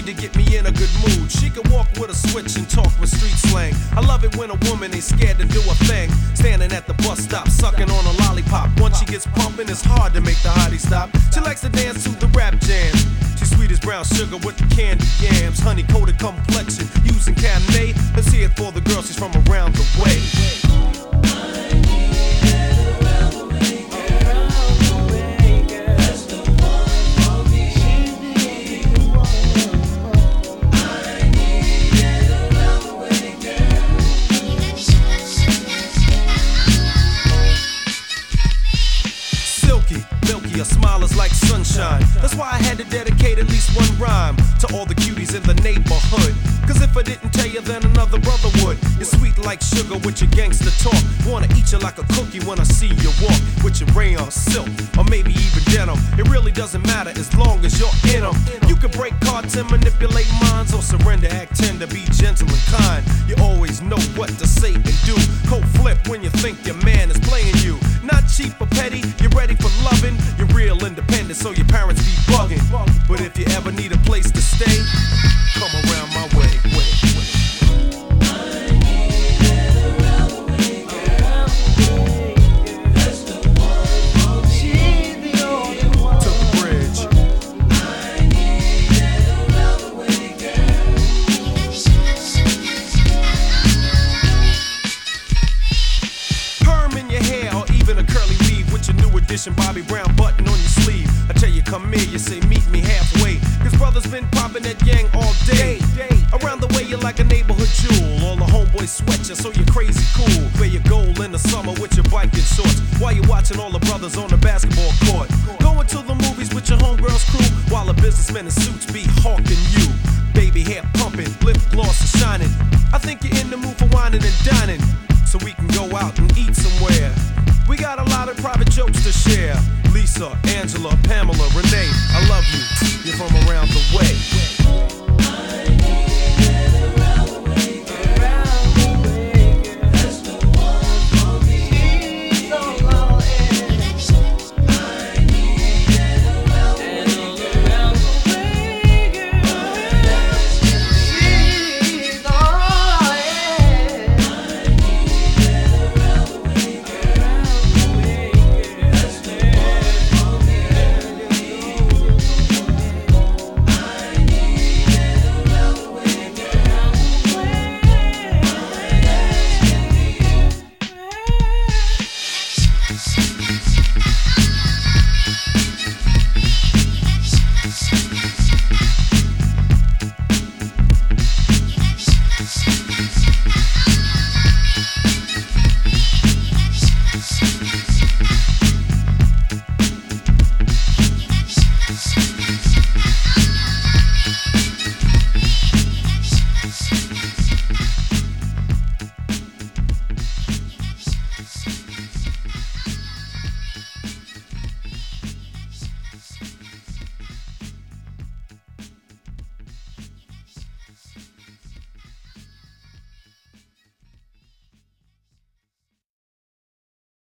need to get me in a good mood. She can walk with a switch and talk with street slang. I love it when a woman ain't scared to do a thing. Standing at the bus stop, sucking on a lollipop. Once she gets pumping, it's hard to make the hottie stop. She likes to dance to the rap jam. She's sweet as brown sugar with the candy yams. Honey coated complexion, using Cabernet. Let's hear it for the girl, she's from around the way. Milky, her smile is like sunshine. That's why I had to dedicate at least one rhyme to all the cuties in the neighborhood. Cause if I didn't tell you, then another brother would. You're sweet like sugar with your gangster talk. Wanna eat you like a cookie when I see you walk. With your rayon silk, or maybe even denim. It really doesn't matter as long as you're in them. You can break cards and manipulate minds, or surrender, act tender, be gentle and kind. You always know what to say and do. Cold flip when you think your man is playing you. Not cheap or petty, you're ready for loving. You're real independent, so your parents be bugging. But if you ever need a place to stay, come around my way. Bobby Brown button on your sleeve. I tell you come here, you say meet me halfway. Cause brothers been popping that yang all day. Around the way you're like a neighborhood jewel. All the homeboys sweat you so you're crazy cool. Wear your gold in the summer with your biking shorts, while you're watching all the brothers on the basketball court. Going to the movies with your homegirls crew, while the businessmen in suits be hawking you. Baby hair pumping, lip gloss is shining. I think you're in the mood for whining and dining, so we can go out and eat somewhere. We got a lot of private jokes to share. Lisa, Angela, Pamela, Renee, I love you. You're from around the way.